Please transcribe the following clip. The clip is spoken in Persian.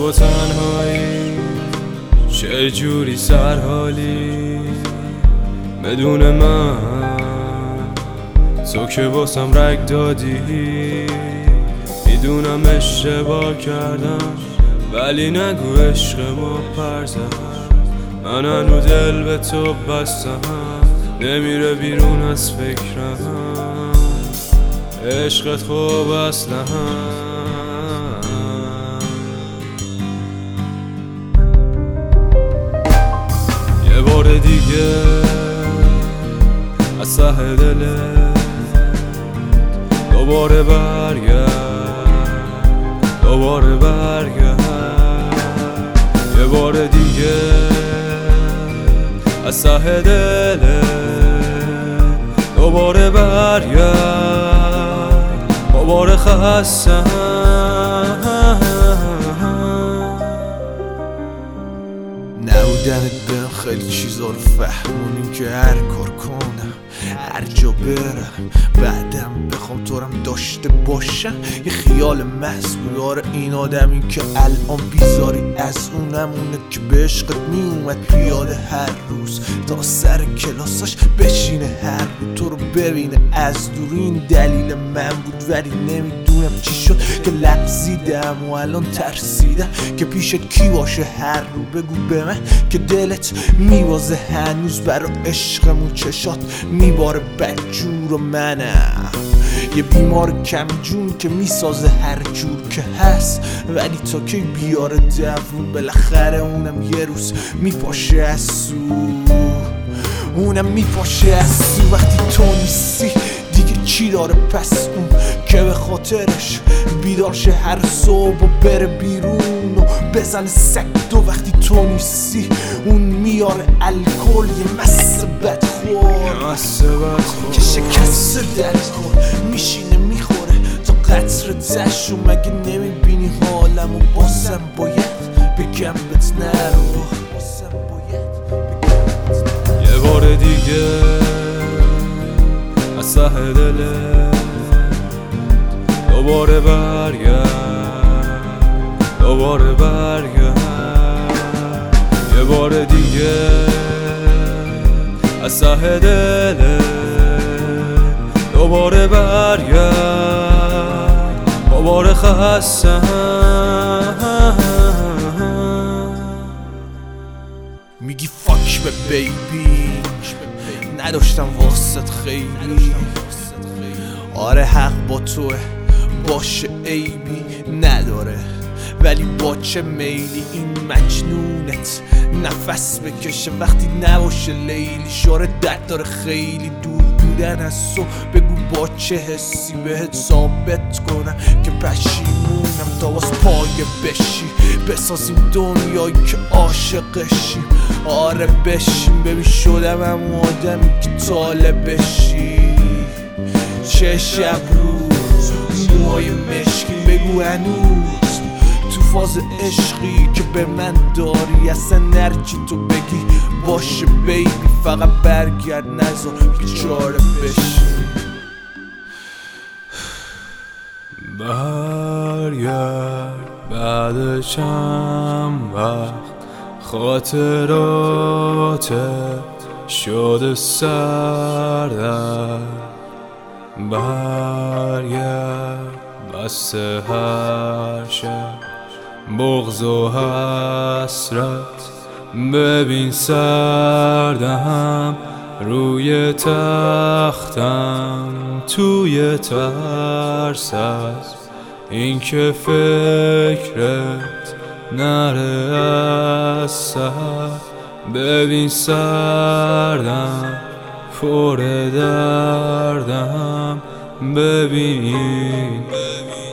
و تنهایی چه جوری سرحالی بدون من، تو که باسم رگ دادی. میدونم اشتباه کردم ولی نگو عشق ما پرزم. من هنو دل به تو بستم، نمیره بیرون از فکرم. عشقت خوب اصلا یه بار دیگه از ته دلت دوباره برگرد یه بار دیگه از ته دلت دوباره برگرد. دوباره خستم نبودنت بهم خیلی چیزا رو فهمونیم که هر کار کنم هر جا برم بعدم بخوام تو رم داشته باشم یه خیال محض بود. آره این آدمی که الان بیزاری از اونمونه که به عشقت میومد پیاده هر روز تا سر کلاساش بشینه هر روز تو رو ببینه از دور. این دلیل من بود ولی نمیدونم چی شد که لغزیدم و الان ترسیدم که پیشت کی باشه هر رو. بگو به من که دلت میوازه هنوز برا عشقمون چشات میباره بدجور و منم یه بیمار کم جون که میسازه هر جور که هست ولی تا که بیاره دوون بالاخره اونم یه روز میپاشه از سو. اونم میپاشه از سو وقتی تو نیستی. دیگه چی داره پس اون که به خاطرش بیدار شه هر صبح و بره بیرون و بزنه سکت. و وقتی تو نیستی اون میاره الکل یه مست بدخور که شکست دلت خور میشینه میخوره تا قطر دشو. مگه نمیبینی حالم و بازم باید بگم بهت نرو. یه بار دیگه از ته دلت دوباره برگرد یه بار دیگه از ته دلت دوباره برگرد. دوباره خستم میگی فاک به بیبی نداشتم واسط خیلی. آره حق با توه باشه عیبی نداره ولی با چه میلی این مجنونت نفس بکشه وقتی نباشه لیلی. شاره درد داره خیلی دور بودن از تو. بگو با چه حسی بهت ثابت کنم که پشیمونم تا باز پایه بشی. بسازیم دنیایی که عاشقشیم. آره بشیم ببین شدم همون آدمی که طالب بشی. چه شب روز موهای مشکین بگو هنوز تو فاز عشقی که به من داری. اصلا نرچی تو بگی باشه بیبی فقط برگرد نذار بیچاره بشی. برگرد بعد چند وقت خاطراتت شده سردر. برگرد بسته هر شب بغض و حسرت. ببین سردم روی تختم توی ترس از این که فکرت نره از سر. ببین سردم پر دردم ببین